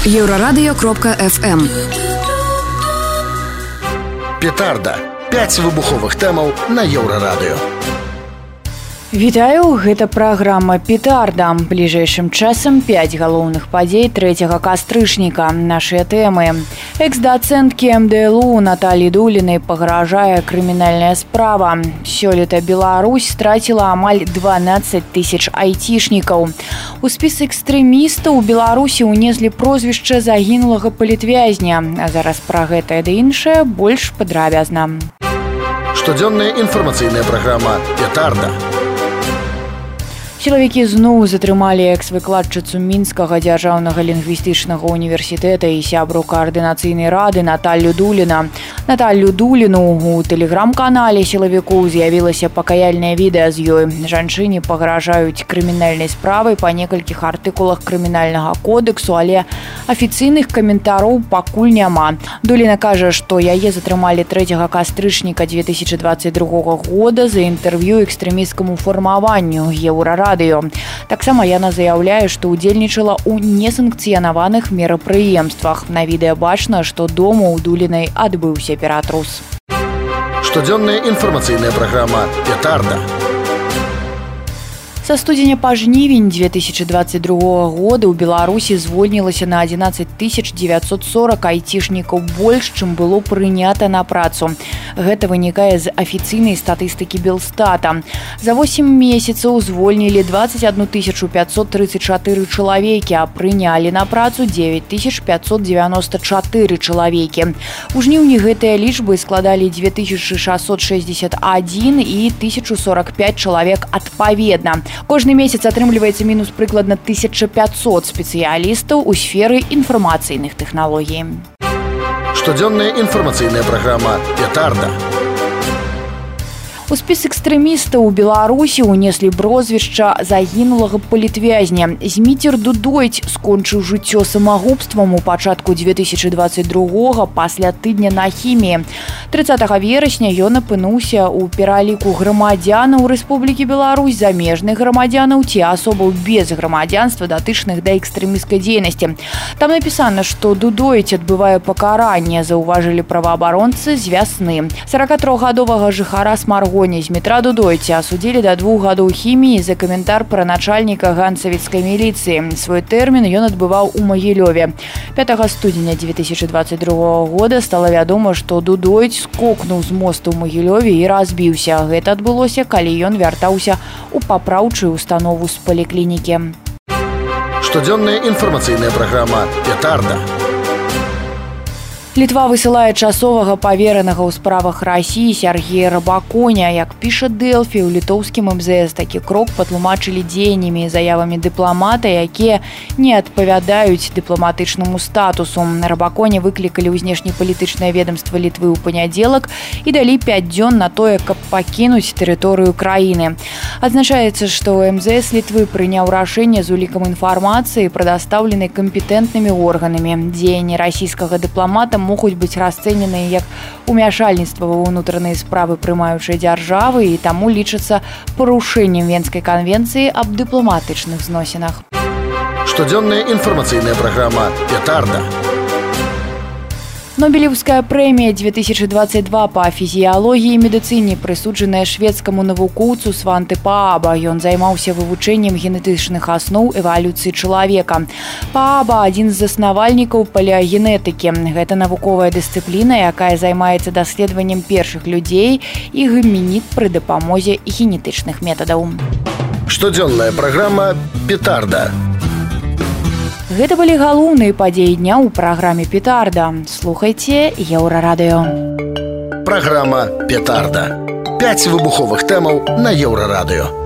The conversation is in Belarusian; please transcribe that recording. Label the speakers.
Speaker 1: Еўрарадыё.фм.
Speaker 2: Петарда. 5 выбуховых тэмаў на Еўрарадыё.
Speaker 3: Вітаю, гэта праграма «Петарда». Бліжэйшым часам 5 галоўных падзей 3 кастрычніка. Нашыя тэмы. Экс-дацэнткі МДЛУ Натальі Дулінай пагражае крымінальная справа. Сёлета Беларусь страціла амаль 12 тысяч айцішнікаў. У спіс экстрэмістаў у Беларусі ўнеслі прозвішча загінулага палітвязня. А зараз пра гэтае ды іншае больш падрабязна.
Speaker 2: Штодзённая інфармацыйная праграма «Петарда».
Speaker 3: Сілавікі зноў затрымалі экс-выкладчыцу Мінскага дзяржаўнага лінгвістычнага універсітэта і сябру каардынацыйнай рады Наталлю Дуліна. Наталлю Дуліну у тэлеграм-канале сілавікоў з'явілася пакаяльнае відэа з ёй. Жанчыне пагражаюць крымінальнай справай па некалькіх артыкулах крымінальнага кодэксу, але афіцыйных каментароў пакуль няма. Дуліна кажа, што яе затрымалі 3 кастрычніка 2022 года за інтэрв'ю экстрэмісцкаму фармаванню Еўрарадыё. Таксама яна заяўляе, што ўдзельнічала ў несанкцыянаваных мерапрыемствах. На відэа бачна, што дома ў Дулінай адбыўся ператрус.
Speaker 2: Штодзённая інфармацыйная праграма «Петарда».
Speaker 3: Са студзеня па жнівень 2022 года ў Беларусі звольнілася на 11 940 айцішнікаў больш, чым было прынята на працу. Гэта вынікае з афіцыйнай статыстыкі Белстата. За 8 месяцаў звольнілі 21 534 чалавекі, а прынялі на працу 9 594 чалавекі. У жніўні гэтыя лічбы складалі 2661 і 1045 чалавек адпаведна. Кожны месяц атрымліваецца мінус прыкладна 1500 спецыялістаў у сферы інфармацыйных тэхналогій.
Speaker 2: Штодзённая інфармацыйная праграма «Петарда». У
Speaker 3: спіс экстрэмістаў у Беларусі ўнеслі прозвішча загінулага палітвязня. Зміцер Дудойць скончыў жыццё самагубствам у пачатку 2022 пасля тыдня на хіміі. 30 верасня ён апынуўся ў пераліку грамадзянаў Рэспублікі Беларусь, замежных грамадзянаў ці асобаў без грамадзянства, датычных да экстрэмісцкай дзейнасці. Там напісана, што Дудойць адбывае пакаранне, заўважылі праваабаронцы з вясны. 43гадовага жыхара Смаргоні з метра Дудойця асудзілі да 2 гадоў хіміі за каментар пра начальніка ганцавіцкай міліцыі. Свой тэрмін ён адбываў у Магілёве. 5 студзеня 2022 года стала вядома, што Дудойць скокнуў з мосту ў Магілёве і разбіўся. Гэта адбылося, калі ён вяртаўся ў папраўчую установу з паліклінікі.
Speaker 2: Штодзённая інфармацыйная праграма «Петарда».
Speaker 3: Літва высылае часовага паверанага ў справах Расіі Сергея Рабаконя. Як піша Дэлфі, у літоўскім МЗС такі крок патлумачылі дзеяннямі і заявамі дыпламата, якія не адпавядаюць дыпламатычнаму статусу. Рабаконя выклікалі ў знешнепалітычнае ведамства Літвы ў панядзелак і далі 5 дзён на тое, каб пакінуць тэрыторыю краіны. Адзначаецца, што МЗС Літвы прыняў рашэнне з улікам інфармацыі, прадастаўленай кампетэнтнымі органамі. Дзеянні расійскага дыпламата могуць быць расцэненыя як умяшальніцтва ва ўнутраныя справы прымаючай дзяржавы і таму лічацца парушэннем Венскай канвенцыі аб дыпламатычных зносінах.
Speaker 2: Штодзённая інфармацыйная праграма «Петарда».
Speaker 3: Нобелеўская прэмія 2022 па фізіялогіі і медыцыне прысуджаная шведскаму навукоўцу Сванте Пааба. Ён займаўся вывучэннем генетычных асноў эвалюцыі чалавека. Пааба – адзін з заснавальнікаў палеагенетыкі. Гэта навуковая дысцыпліна, якая займаецца даследаваннем першых людзей і гамінід пры дапамозе генетычных метадаў.
Speaker 2: Штодзённая праграма «Петарда».
Speaker 3: Гэта былі галоўныя падзеі дня ў праграме «Петарда». Слухайце Еўрарадыё.
Speaker 2: Праграма «Петарда». 5 выбуховых тэмаў на Еўрарадыё.